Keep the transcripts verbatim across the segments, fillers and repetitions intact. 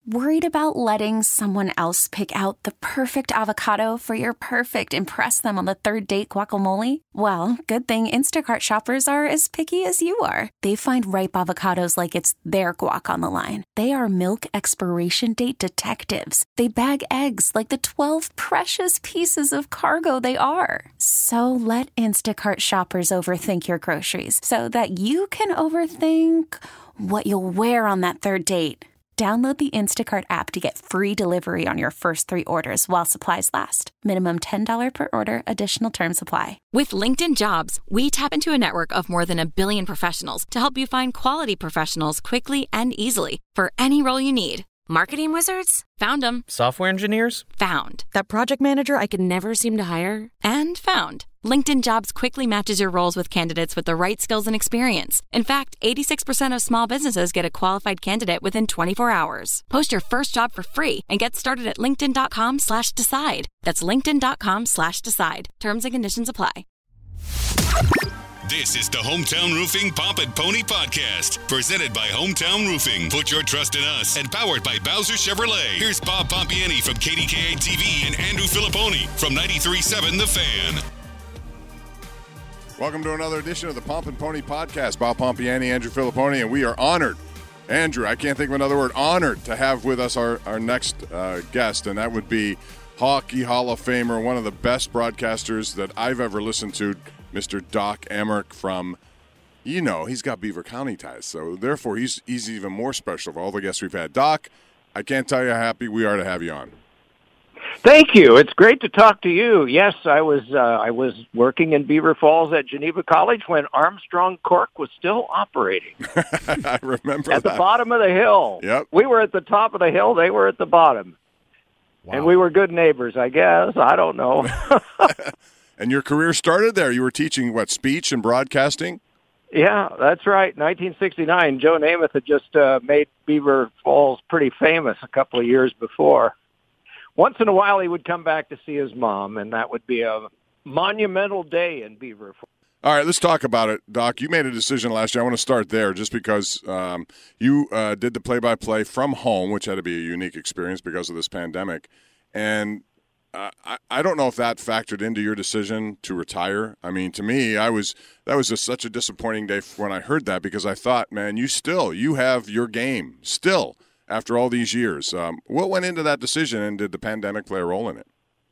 Worried about letting someone else pick out the perfect avocado for your perfect impress them on the third date guacamole? Well, good thing Instacart shoppers are as picky as you are. They find ripe avocados like it's their guac on the line. They are milk expiration date detectives. They bag eggs like the twelve precious pieces of cargo they are. So let Instacart shoppers overthink your groceries so that you can overthink what you'll wear on that third date. Download the Instacart app to get free delivery on your first three orders while supplies last. Minimum ten dollars per order. Additional terms apply. With LinkedIn Jobs, we tap into a network of more than a billion professionals to help you find quality professionals quickly and easily for any role you need. Marketing wizards? Found them. Software engineers? Found. That project manager I could never seem to hire? And found. LinkedIn Jobs quickly matches your roles with candidates with the right skills and experience. In fact, eighty-six percent of small businesses get a qualified candidate within twenty-four hours. Post your first job for free and get started at linkedin.com slash decide. That's linkedin.com slash decide. Terms and conditions apply. This is the Hometown Roofing Pomp and Pony Podcast, presented by Hometown Roofing. Put your trust in us and powered by Bowser Chevrolet. Here's Bob Pompiani from K D K A T V and Andrew Filipponi from ninety-three point seven The Fan. Welcome to another edition of the Pomp and Pony Podcast. Bob Pompiani, Andrew Filipponi, and we are honored. Andrew, I can't think of another word, honored to have with us our, our next uh, guest, and that would be Hockey Hall of Famer, one of the best broadcasters that I've ever listened to, Mister Doc Emrick from, you know, he's got Beaver County ties, so therefore he's, he's even more special of all the guests we've had. Doc, I can't tell you how happy we are to have you on. Thank you. It's great to talk to you. Yes, I was uh, I was working in Beaver Falls at Geneva College when Armstrong Cork was still operating. I remember At that. the bottom of the hill. Yep. We were at the top of the hill. They were at the bottom. Wow. And we were good neighbors, I guess. I don't know. And your career started there. You were teaching, what, speech and broadcasting? Yeah, that's right. nineteen sixty-nine. Joe Namath had just uh, made Beaver Falls pretty famous a couple of years before. Once in a while, he would come back to see his mom, and that would be a monumental day in Beaver Falls. All right, let's talk about it, Doc. You made a decision last year. I want to start there just because um, you uh, did the play-by-play from home, which had to be a unique experience because of this pandemic. And uh, I, I don't know if that factored into your decision to retire. I mean, to me, I was that was just such a disappointing day when I heard that because I thought, man, you still, you have your game still. After all these years, um, what went into that decision, and did the pandemic play a role in it?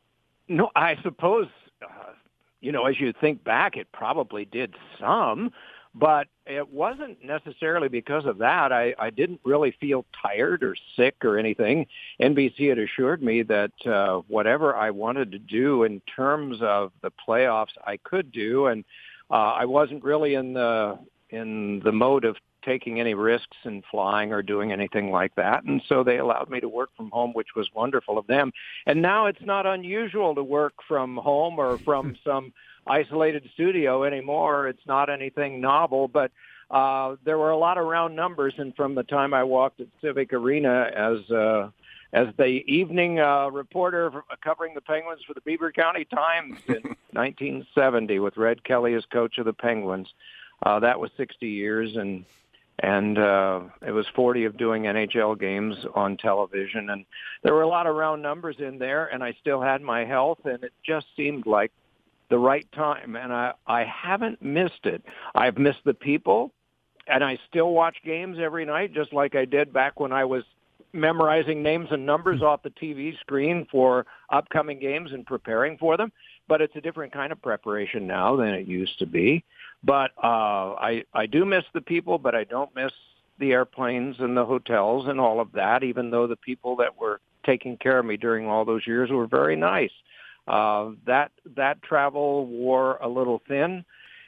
No, I suppose, uh, you know, as you think back, it probably did some, but it wasn't necessarily because of that. I, I didn't really feel tired or sick or anything. N B C had assured me that uh, whatever I wanted to do in terms of the playoffs, I could do, and uh, I wasn't really in the in the mode of taking any risks in flying or doing anything like that. And so they allowed me to work from home, which was wonderful of them. And now it's not unusual to work from home or from some isolated studio anymore. It's not anything novel, but uh, there were a lot of round numbers. And from the time I walked at Civic Arena as uh, as the evening uh, reporter covering the Penguins for the Beaver County Times in nineteen seventy with Red Kelly as coach of the Penguins, uh, that was sixty years. And And uh, it was forty of doing N H L games on television. And there were a lot of round numbers in there, and I still had my health, and it just seemed like the right time. And I, I haven't missed it. I've missed the people, and I still watch games every night, just like I did back when I was memorizing names and numbers off the T V screen for upcoming games and preparing for them. But it's a different kind of preparation now than it used to be. But uh, I, I do miss the people, but I don't miss the airplanes and the hotels and all of that, even though the people that were taking care of me during all those years were very nice. Uh, that that travel wore a little thin,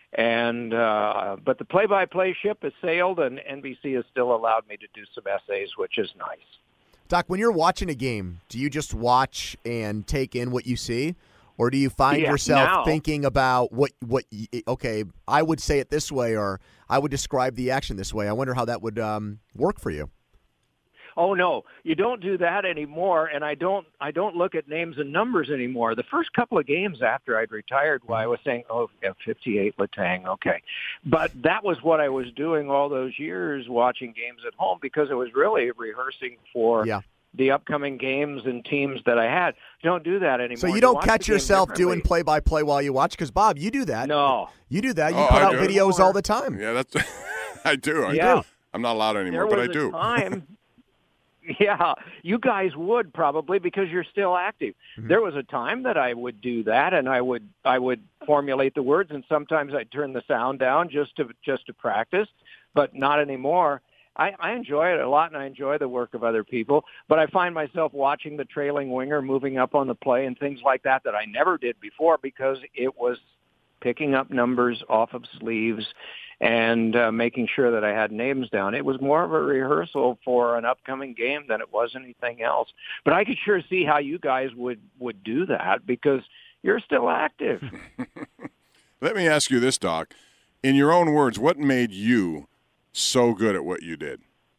and uh, but the play-by-play ship has sailed, and N B C has still allowed me to do some essays, which is nice. Doc, when you're watching a game, do you just watch and take in what you see? Or do you find yeah, yourself now, thinking about what, what, okay, I would say it this way, or I would describe the action this way? I wonder how that would um, work for you. Oh, no, you don't do that anymore, and I don't I don't look at names and numbers anymore. The first couple of games after I'd retired, well, I was saying, oh, yeah, fifty-eight Letang, okay. But that was what I was doing all those years, watching games at home, because it was really rehearsing for yeah. the upcoming games and teams that I had. Don't do that anymore. So you don't watch catch the game yourself doing differently. play-by-play while you watch? Because, Bob, you do that. No. You do that. You Oh, put I out do. videos all the time. Yeah, that's I do. I Yeah. do. I'm not allowed anymore, There but was I a do. time, yeah, you guys would probably because you're still active. Mm-hmm. There was a time that I would do that, and I would I would formulate the words, and sometimes I'd turn the sound down just to just to practice, but not anymore. I, I enjoy it a lot, and I enjoy the work of other people, but I find myself watching the trailing winger moving up on the play and things like that that I never did before because it was picking up numbers off of sleeves and uh, making sure that I had names down. It was more of a rehearsal for an upcoming game than it was anything else. But I could sure see how you guys would, would do that because you're still active. Let me ask you this, Doc. In your own words, what made you so good at what you did?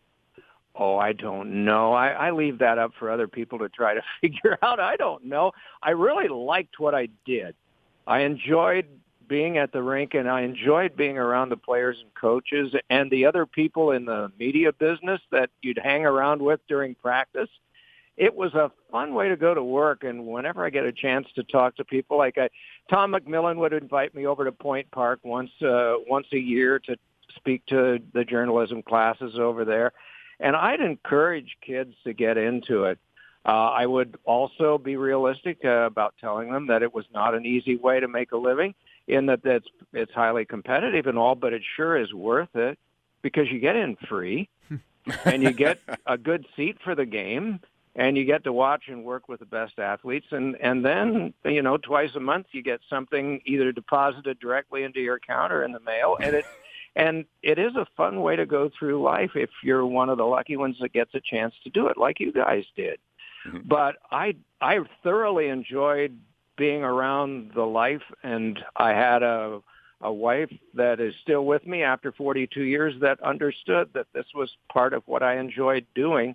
Oh, I don't know. I, I leave that up for other people to try to figure out. I don't know. I really liked what I did. I enjoyed being at the rink, and I enjoyed being around the players and coaches and the other people in the media business that you'd hang around with during practice. It was a fun way to go to work, and whenever I get a chance to talk to people, like I, Tom McMillan would invite me over to Point Park once uh, once a year to speak to the journalism classes over there, and I'd encourage kids to get into it. Uh, I would also be realistic uh, about telling them that it was not an easy way to make a living, in that that's, it's highly competitive and all, but it sure is worth it because you get in free and you get a good seat for the game and you get to watch and work with the best athletes. And, and then, you know, twice a month you get something either deposited directly into your account or in the mail. And it, and it is a fun way to go through life if you're one of the lucky ones that gets a chance to do it like you guys did. Mm-hmm. But I, I thoroughly enjoyed being around the life, and I had a a wife that is still with me after forty-two years that understood that this was part of what I enjoyed doing,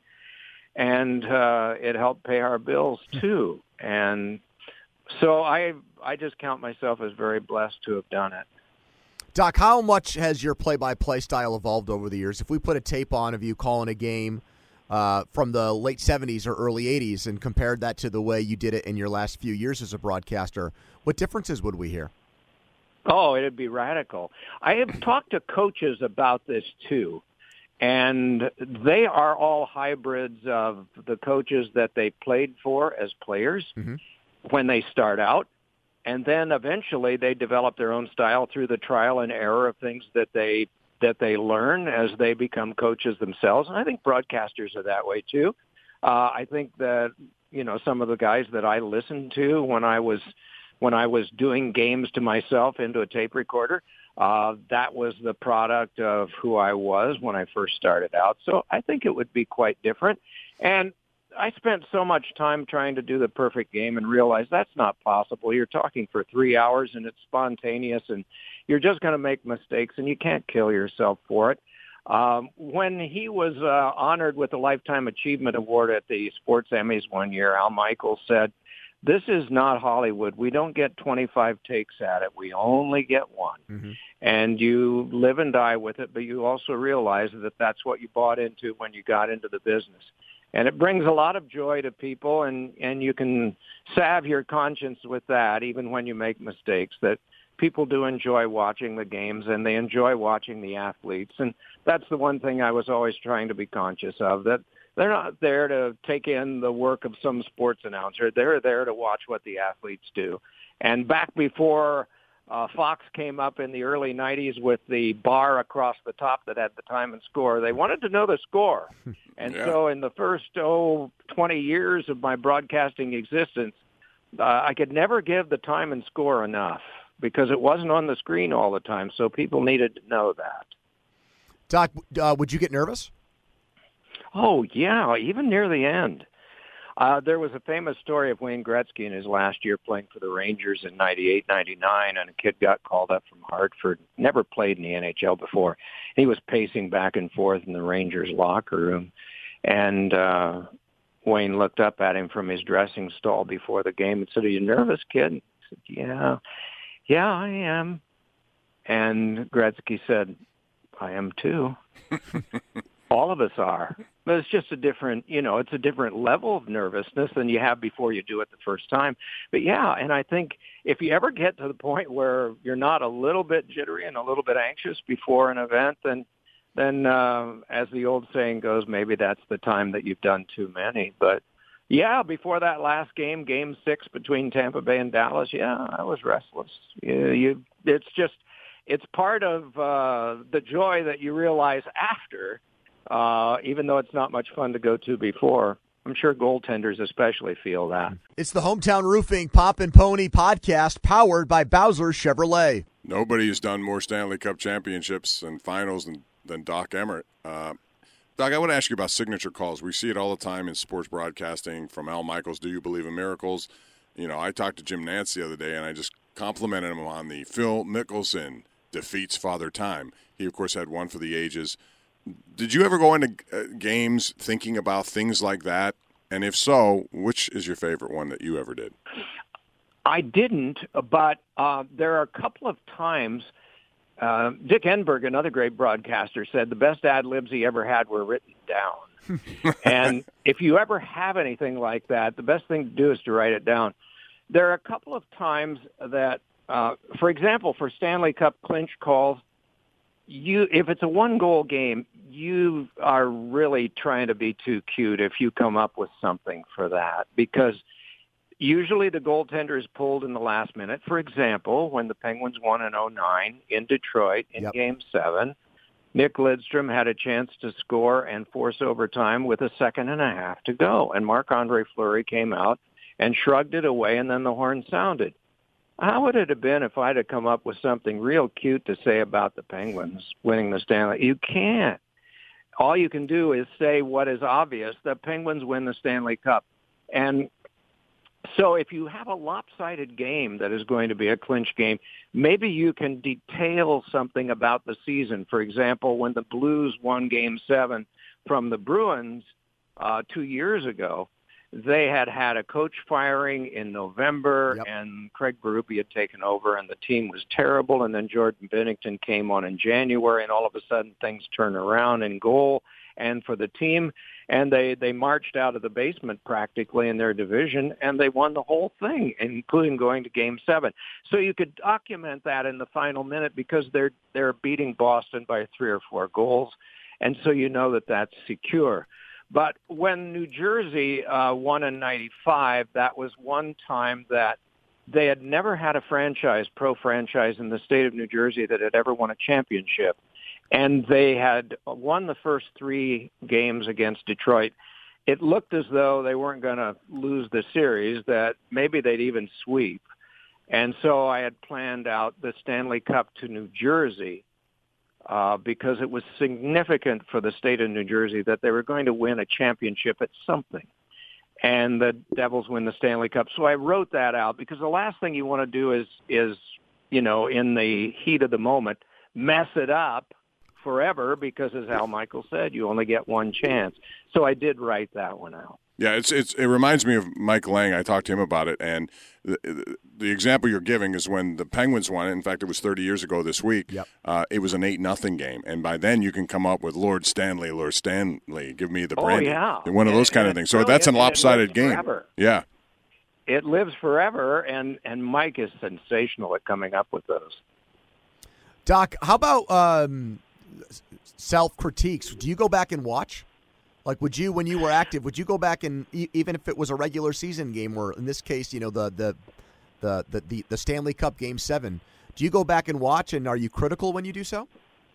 and uh, it helped pay our bills too. And so I I just count myself as very blessed to have done it. Doc, how much has your play-by-play style evolved over the years? If we put a tape on of you calling a game Uh, from the late seventies or early eighties and compared that to the way you did it in your last few years as a broadcaster, what differences would we hear? Oh, it'd be radical. I have talked to coaches about this too, and they are all hybrids of the coaches that they played for as players mm-hmm. when they start out, and then eventually they develop their own style through the trial and error of things that they that they learn as they become coaches themselves. And I think broadcasters are that way too. Uh, I think that, you know, some of the guys that I listened to when I was, when I was doing games to myself into a tape recorder, uh, that was the product of who I was when I first started out. So I think it would be quite different. And I spent so much time trying to do the perfect game and realized that's not possible. You're talking for three hours and it's spontaneous and you're just going to make mistakes and you can't kill yourself for it. Um, when he was uh, honored with the Lifetime Achievement Award at the Sports Emmys one year, Al Michaels said, "This is not Hollywood. We don't get twenty-five takes at it. We only get one." Mm-hmm. And you live and die with it, but you also realize that that's what you bought into when you got into the business. And it brings a lot of joy to people, and, and you can salve your conscience with that, even when you make mistakes, that people do enjoy watching the games, and they enjoy watching the athletes. And that's the one thing I was always trying to be conscious of, that they're not there to take in the work of some sports announcer. They're there to watch what the athletes do. And back before uh, Fox came up in the early nineties with the bar across the top that had the time and score, they wanted to know the score. And yeah. so in the first, oh, twenty years of my broadcasting existence, uh, I could never give the time and score enough because it wasn't on the screen all the time. So people needed to know that. Doc, uh, would you get nervous? Oh, yeah, even near the end. Uh, there was a famous story of Wayne Gretzky in his last year playing for the Rangers in ninety-eight ninety-nine, and a kid got called up from Hartford, never played in the N H L before. He was pacing back and forth in the Rangers locker room, and uh, Wayne looked up at him from his dressing stall before the game and said, "Are you nervous, kid?" He said, yeah, yeah, I am. And Gretzky said, "I am too." All of us are. But it's just a different, you know, it's a different level of nervousness than you have before you do it the first time. But, yeah, and I think if you ever get to the point where you're not a little bit jittery and a little bit anxious before an event, then, then uh, as the old saying goes, maybe that's the time that you've done too many. But, yeah, before that last game, game six between Tampa Bay and Dallas, yeah, I was restless. You, you, it's just, it's part of uh, the joy that you realize after. Uh, even though it's not much fun to go to before. I'm sure goaltenders especially feel that. It's the Hometown Roofing Pop and Pony podcast powered by Bowser Chevrolet. Nobody has done more Stanley Cup championships and finals than, than Doc Emrick. Uh, Doc, I want to ask you about signature calls. We see it all the time in sports broadcasting from Al Michaels, Do You Believe in Miracles? You know, I talked to Jim Nantz the other day, and I just complimented him on the Phil Mickelson defeats Father Time. He, of course, had one for the ages. Did you ever go into uh, games thinking about things like that? And if so, which is your favorite one that you ever did? I didn't, but uh, there are a couple of times. Uh, Dick Enberg, another great broadcaster, said the best ad libs he ever had were written down. And if you ever have anything like that, the best thing to do is to write it down. There are a couple of times that, uh, for example, for Stanley Cup clinch calls, You, if it's a one-goal game, you are really trying to be too cute if you come up with something for that, because usually the goaltender is pulled in the last minute. For example, when the Penguins won in oh nine in Detroit in Yep. Game seven, Nick Lidstrom had a chance to score and force overtime with a second and a half to go, and Marc-Andre Fleury came out and shrugged it away, and then the horn sounded. How would it have been if I'd have come up with something real cute to say about the Penguins winning the Stanley? You can't. All you can do is say what is obvious. The Penguins win the Stanley Cup. And so if you have a lopsided game that is going to be a clinch game, maybe you can detail something about the season. For example, when the Blues won Game seven from the Bruins uh, two years ago, they had had a coach firing in November, Yep. and Craig Berube had taken over, and the team was terrible. And then Jordan Binnington came on in January, and all of a sudden things turned around in goal and for the team. And they, they marched out of the basement practically in their division, and they won the whole thing, including going to Game seven. So you could document that in the final minute because they're they're beating Boston by three or four goals, and so you know that that's secure. But when New Jersey uh, won in ninety-five, that was one time that they had never had a franchise, pro franchise in the state of New Jersey that had ever won a championship. And they had won the first three games against Detroit. It looked as though they weren't going to lose the series, that maybe they'd even sweep. And so I had planned out the Stanley Cup to New Jersey, Uh, because it was significant for the state of New Jersey that they were going to win a championship at something. And the Devils win the Stanley Cup. So I wrote that out because the last thing you want to do is, is, you know, in the heat of the moment, mess it up forever because, as Al Michaels said, you only get one chance. So I did write that one out. Yeah, it's it's it reminds me of Mike Lang. I talked to him about it, and the, the, the example you're giving is when the Penguins won it. In fact, it was thirty years ago this week. Yep. Uh, it was an eight nothing game, and by then you can come up with Lord Stanley, Lord Stanley, give me the brandy. Oh, yeah. One of those And- kind of and things. So really- that's an and it lopsided lives game. forever. Yeah. It lives forever, and, and Mike is sensational at coming up with those. Doc, how about um, self-critiques? Do you go back and watch? Like, would you, when you were active, would you go back and e- even if it was a regular season game, or in this case, you know, the the the the, the, the Stanley Cup Game Seven, do you go back and watch, and are you critical when you do so?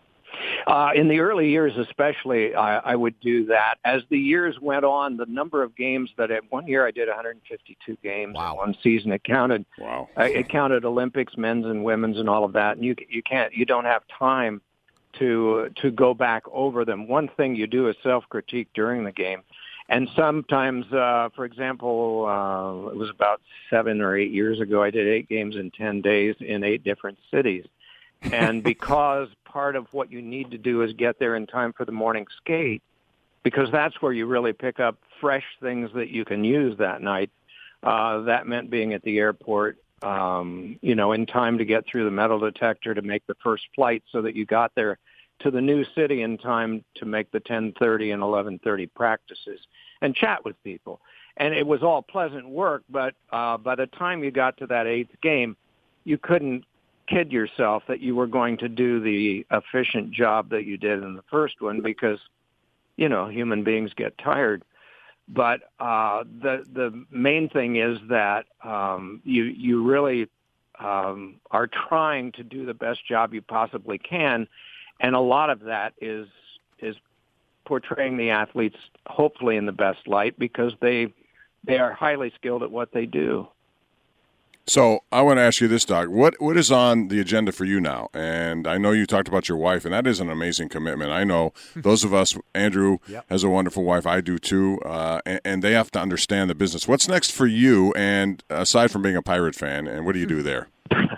Uh, in the early years especially, I, I would do that. As the years went on, the number of games that at one year I did one hundred fifty-two games Wow. in one season. It counted. Wow. uh, it counted Olympics, men's and women's, and all of that. And you you can't you don't have time to to go back over them. One thing you do is self-critique during the game. And sometimes, uh, for example, uh, it was about seven or eight years ago, I did eight games in ten days in eight different cities. And because part of what you need to do is get there in time for the morning skate, because that's where you really pick up fresh things that you can use that night. Uh, that meant being at the airport, um, you know, in time to get through the metal detector to make the first flight so that you got there to the new city in time to make the ten thirty and eleven thirty practices and chat with people. And it was all pleasant work, but uh, by the time you got to that eighth game, you couldn't kid yourself that you were going to do the efficient job that you did in the first one because, you know, human beings get tired. But uh, the the main thing is that um, you you really um, are trying to do the best job you possibly can, and a lot of that is is portraying the athletes hopefully in the best light because they they are highly skilled at what they do. So I want to ask you this, Doc. What what is on the agenda for you now? And I know you talked about your wife, and that is an amazing commitment. I know those of us, Andrew yep. has a wonderful wife. I do too, uh, and, and they have to understand the business. What's next for you? And aside from being a Pirate fan, and what do you do there?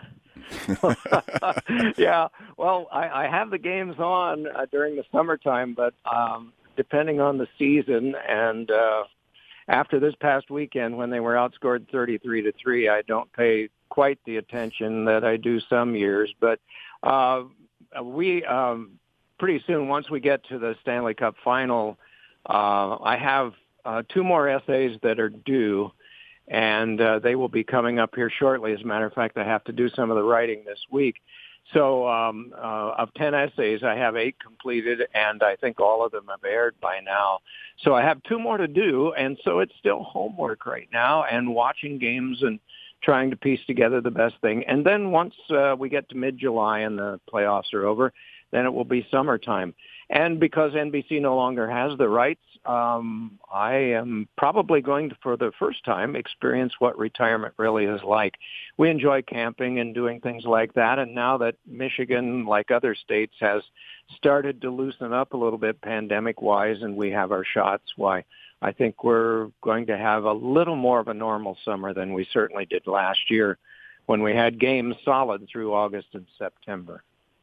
yeah, well, I, I have the games on uh, during the summertime, but um, depending on the season and. Uh, After this past weekend, when they were outscored thirty-three to three, I don't pay quite the attention that I do some years. But uh, we um, pretty soon, once we get to the Stanley Cup final, uh, I have uh, two more essays that are due, and uh, they will be coming up here shortly. As a matter of fact, I have to do some of the writing this week. So um, uh, of ten essays, I have eight completed, and I think all of them have aired by now. So I have two more to do, and so it's still homework right now and watching games and trying to piece together the best thing. And then once uh, we get to mid-July and the playoffs are over, then it will be summertime. And because N B C no longer has the rights, um, I am probably going to, for the first time, experience what retirement really is like. We enjoy camping and doing things like that, and now that Michigan, like other states, has started to loosen up a little bit pandemic-wise and we have our shots, why, I think we're going to have a little more of a normal summer than we certainly did last year when we had games solid through August and September.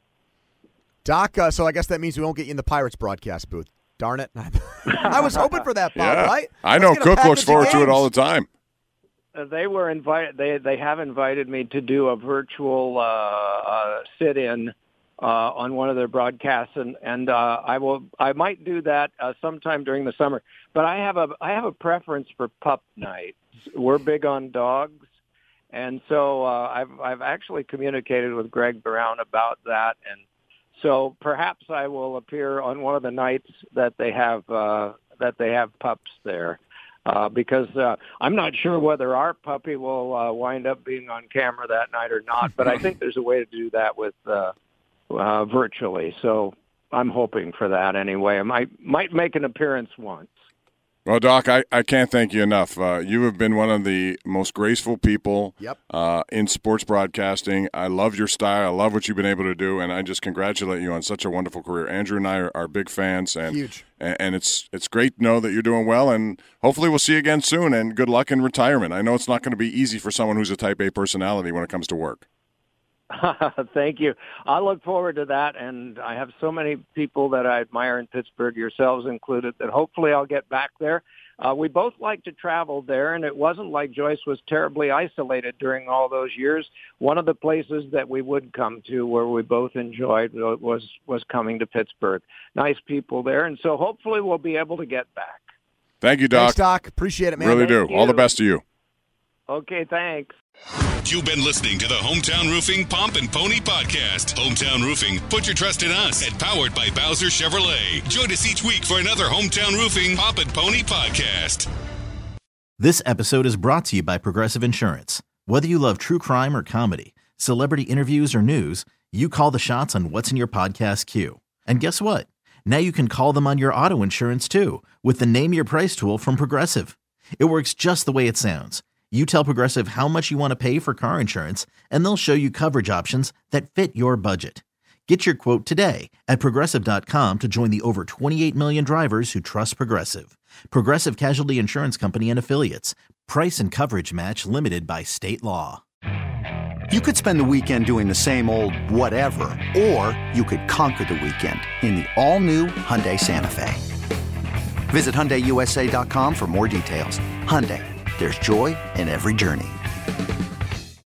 Doc, uh, so I guess that means we won't get you in the Pirates broadcast booth. Darn it. I was hoping for that, Bob, yeah. right? I know Cook looks forward to it all the time. Uh, they were invited. They they have invited me to do a virtual uh, uh, sit-in uh, on one of their broadcasts, and and uh, I will. I might do that uh, sometime during the summer. But I have a I have a preference for pup nights. We're big on dogs, and so uh, I've I've actually communicated with Greg Brown about that, and so perhaps I will appear on one of the nights that they have uh, that they have pups there. Uh, because uh, I'm not sure whether our puppy will uh, wind up being on camera that night or not, but I think there's a way to do that with uh, uh, virtually. So I'm hoping for that anyway. I might might make an appearance once. Well, Doc, I, I can't thank you enough. Uh, you have been one of the most graceful people yep. uh, in sports broadcasting. I love your style. I love what you've been able to do, and I just congratulate you on such a wonderful career. Andrew and I are, are big fans, and Huge. and, and it's it's great to know that you're doing well, and hopefully we'll see you again soon, and good luck in retirement. I know it's not going to be easy for someone who's a type A personality when it comes to work. Thank you. I look forward to that, and I have so many people that I admire in Pittsburgh, yourselves included, that hopefully I'll get back there. Uh, we both like to travel there, and it wasn't like Joyce was terribly isolated during all those years. One of the places that we would come to where we both enjoyed was, was coming to Pittsburgh. Nice people there, and so hopefully we'll be able to get back. Thank you, Doc. Thanks, Doc. Appreciate it, man. Really Thank do. you. All the best to you. Okay, thanks. You've been listening to the Hometown Roofing Pomp and Pony Podcast. Hometown Roofing, put your trust in us, and powered by Bowser Chevrolet. Join us each week for another Hometown Roofing Pomp and Pony Podcast. This episode is brought to you by Progressive Insurance. Whether you love true crime or comedy, celebrity interviews or news, you call the shots on what's in your podcast queue. And guess what? Now you can call them on your auto insurance too with the Name Your Price tool from Progressive. It works just the way it sounds. You tell Progressive how much you want to pay for car insurance, and they'll show you coverage options that fit your budget. Get your quote today at Progressive dot com to join the over twenty-eight million drivers who trust Progressive. Progressive Casualty Insurance Company and Affiliates. Price and coverage match limited by state law. You could spend the weekend doing the same old whatever, or you could conquer the weekend in the all-new Hyundai Santa Fe. Visit Hyundai U S A dot com for more details. Hyundai. There's joy in every journey.